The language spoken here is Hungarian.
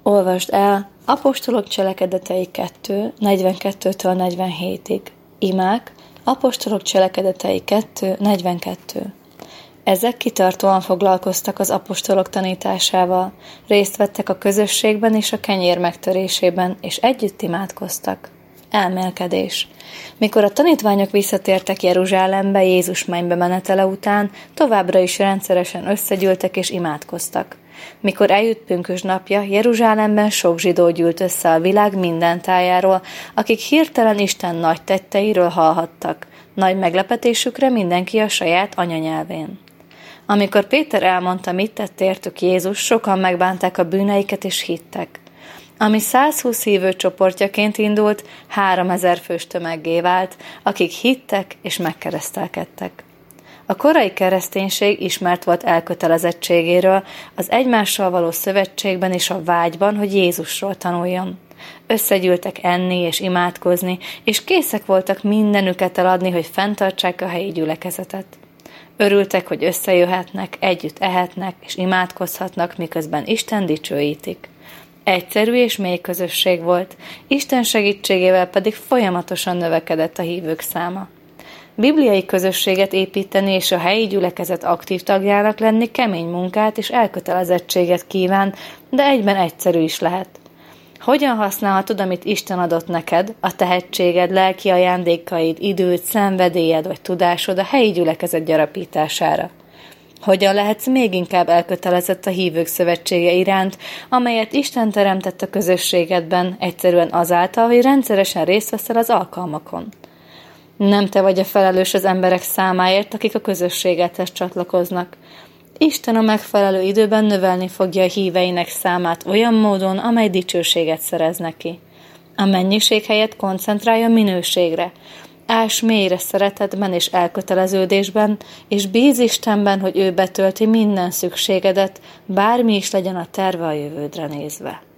Olvasd el Apostolok cselekedetei 2, 42-től 47-ig. Imák, Apostolok cselekedetei 2, 42. Ezek kitartóan foglalkoztak az apostolok tanításával, részt vettek a közösségben és a kenyér megtörésében, és együtt imádkoztak. Elmélkedés. Mikor a tanítványok visszatértek Jeruzsálembe Jézus mennybe menetele után, továbbra is rendszeresen összegyűltek és imádkoztak. Mikor eljött pünkösd napja, Jeruzsálemben sok zsidó gyűlt össze a világ minden tájáról, akik hirtelen Isten nagy tetteiről hallhattak. Nagy meglepetésükre mindenki a saját anyanyelvén. Amikor Péter elmondta, mit tett értük Jézus, sokan megbánták a bűneiket és hittek. Ami 120 hívő csoportjaként indult, 3000 fős tömeggé vált, akik hittek és megkeresztelkedtek. A korai kereszténység ismert volt elkötelezettségéről, az egymással való szövetségben és a vágyban, hogy Jézusról tanuljon. Összegyűltek enni és imádkozni, és készek voltak mindenüket eladni, hogy fenntartsák a helyi gyülekezetet. Örültek, hogy összejöhetnek, együtt ehetnek és imádkozhatnak, miközben Isten dicsőítik. Egyszerű és mély közösség volt, Isten segítségével pedig folyamatosan növekedett a hívők száma. Bibliai közösséget építeni és a helyi gyülekezet aktív tagjának lenni kemény munkát és elkötelezettséget kíván, de egyben egyszerű is lehet. Hogyan használhatod, amit Isten adott neked, a tehetséged, lelki ajándékaid, időd, szenvedélyed vagy tudásod a helyi gyülekezet gyarapítására? Hogyan lehetsz még inkább elkötelezett a hívők szövetsége iránt, amelyet Isten teremtett a közösségedben, egyszerűen azáltal, hogy rendszeresen részt veszel az alkalmakon? Nem te vagy a felelős az emberek számáért, akik a közösségedhez csatlakoznak. Isten a megfelelő időben növelni fogja a híveinek számát olyan módon, amely dicsőséget szerez neki. A mennyiség helyett koncentrálj a minőségre. Ás mélyre szeretetben és elköteleződésben, és bíz Istenben, hogy ő betölti minden szükségedet, bármi is legyen a terve a jövődre nézve.